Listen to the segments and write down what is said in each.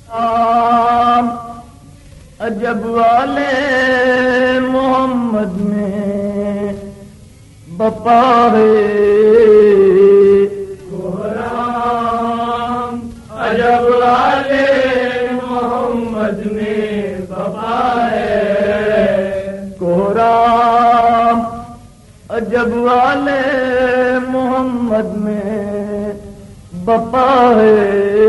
عجب والے محمد میں بپا ہے کوہرام عجب والے محمد میں بپا ہے کوہرام عجب والے محمد میں بپا ہے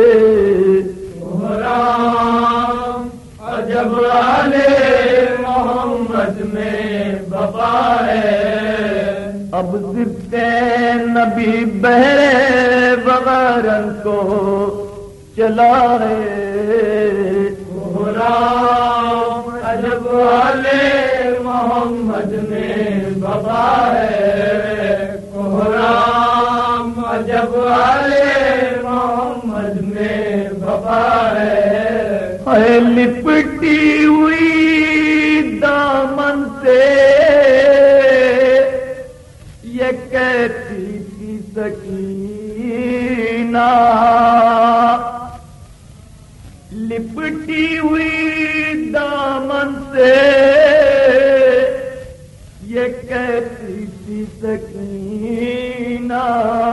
کوہرام عجب والے محمد میں بپا ہے اب ضد نبی بہرے بغیر کو چلا ہے کوہرام عجب والے محمد میں بپا ہے کوہرام عجب والے محمد میں بپا ہے لپٹی ہوئی دامن سے یہ کہتی تھی سکینہ لپٹی ہوئی دامن سے یہ کہتی تھی سکینہ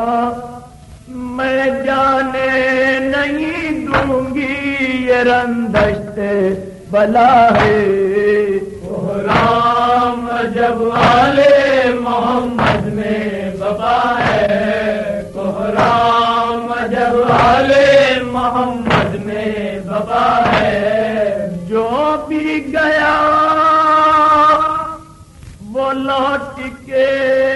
میں جانے نہیں دوں گی یہ رندشت بلا ہے کوہرام عجب والے محمد میں بپا ہے کوہرام عجب والے محمد میں بپا ہے جو بھی گیا وہ لوٹ کے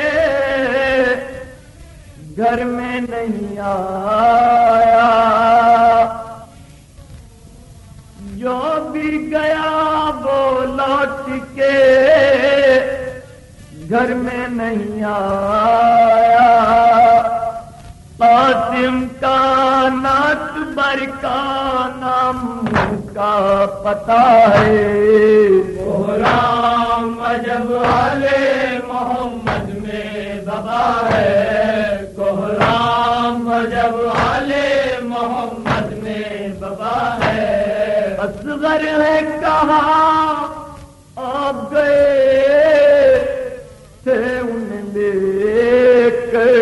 گھر میں نہیں آیا جو بھی گیا وہ لوٹ کے گھر میں نہیں آیا قاسم کا ناتبر کا نام کا پتا ہے کوہرام عجب والے محمد میں بپا ہے کوہرام عجب والے محمد میں بپا ہے اصغر ہے کہا آپ گئے تھے انہیں لے کر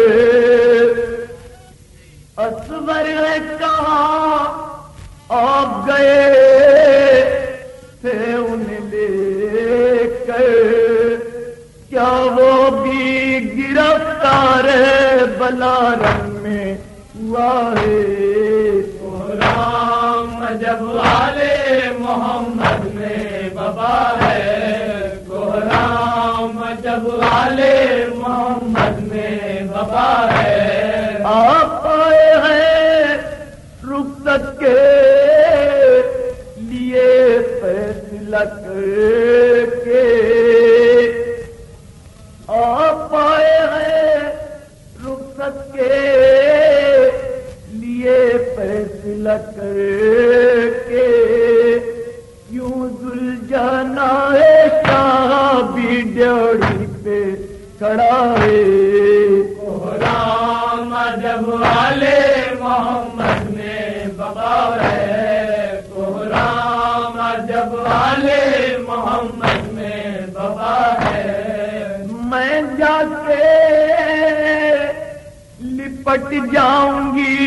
اصغر ہے کہا آپ گئے تھے انہیں لے کر کیا وہ بھی گرفتار بلارم میں ہوا ہے کوہرام عجب والے محمد میں بپا ہے کوہرام عجب والے محمد میں بپا ہے آپ آئے ہیں رخصت کے لیے فیصلہ کے آپ آئے ہیں رخصت کے لیے فیصلہ کے یوں ذوالجنا شاہ بھی ڈیوڑی پہ کھڑا ہے کوہرام عجب والے محمد میں بپا ہے کوہرام عجب والے محمد میں بپا ہے میں جا کے لپٹ جاؤں گی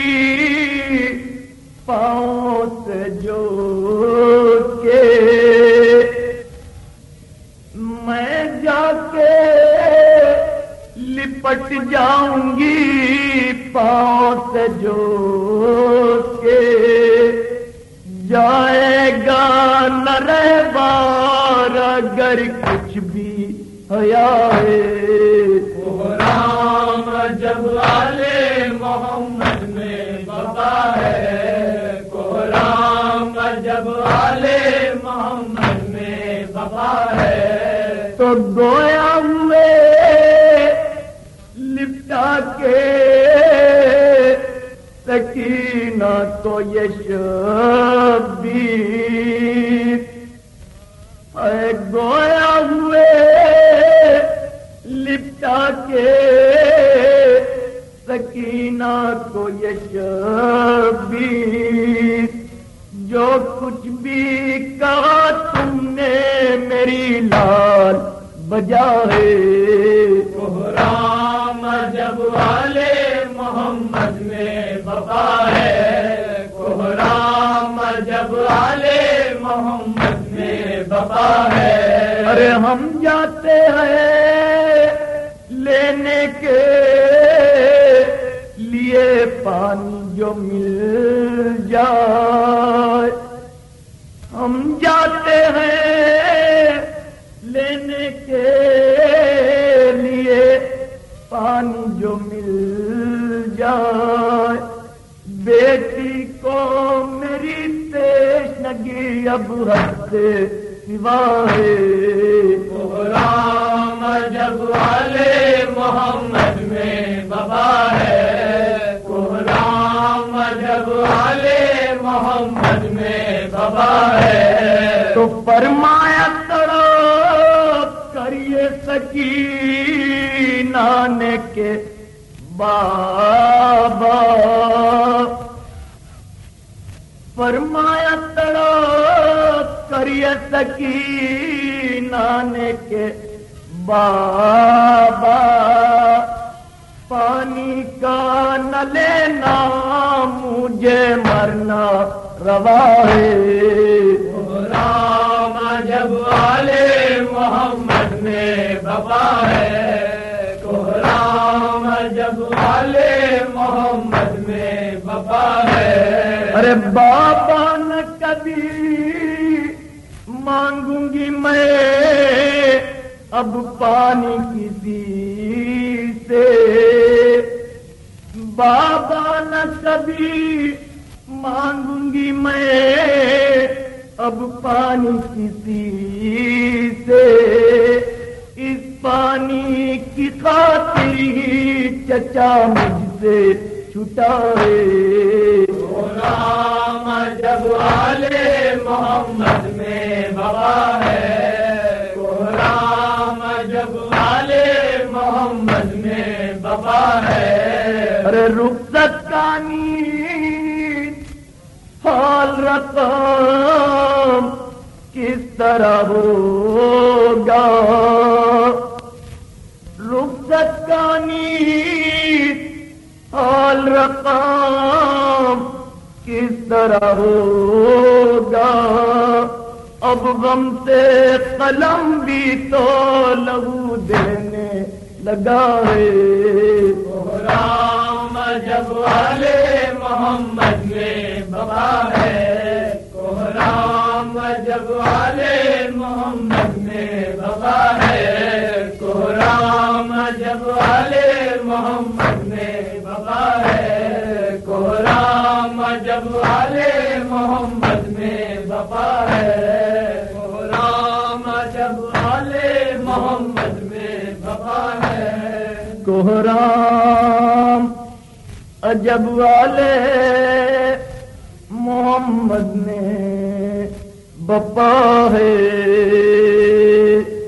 پاؤں سے جوڑ کے میں جا کے لپٹ جاؤں گی پاؤں سے جوڑ کے جائے گا نہ رہبار اگر کچھ بھی حیا ہے کوہرام عجب والے محمد میں بپا ہے کوہرام عجب والے محمد میں بپا ہے تو گویا ہوئے لپٹا کے سکینہ کو یہ شبیر گویا ہوئے لپٹا کے سکینہ کو یہ شبیر جو کچھ بھی کہا تم نے میری لال بجا ہے کوہرام جب والے محمد میں وفا ہے کوہرام جب والے محمد میں وفا ہے ارے ہم جاتے ہیں لینے کے لیے پانی جو مل جائے ہم جاتے ہیں لینے کے لیے پانی جو مل جائے بیٹی کو میری تشنگی اب حد سے سوا ہے کوہرام جب والے محمد میں وفا ہے کوہرام جب والے محمد میں وفا ہے تو فرمایا تڑپ کریے سکینہ نے کے بابا فرمایا تڑپ کریے سکینہ نے کے بابا پانی کا نہ لینا مجھے مرنا روا ہے کوہرام جب والے محمد میں وفا ہے کوہرام جب والے محمد میں وفا ہے ارے بابا نہ کبھی مانگوں گی میں اب پانی کسی سے بابا نہ کبھی مانگوں گی میں اب پانی کسی سے اس پانی کی خاطر ہی چچا مجھ سے چھٹا ہے کوہرام جب والے محمد میں وفا ہے کوہرام جب والے محمد میں وفا ہے ارے رخصت کا نیند حال رقم کس طرح ہوگا رخصت کا نیند حال رقم کس طرح ہوگا اب غم سے قلم بھی تو لہو دینے لگا ہے کوہرام جب والے محمد میں وفا ہے کوہرام جب والے محمد میں وفا ہے کوہرام جب والے محمد میں وفا ہے کوہرام جب والے محمد میں وفا ہے کوہرام جب والے محمد میں وفا ہے کوہرام جب والے محمد میں وفا ہے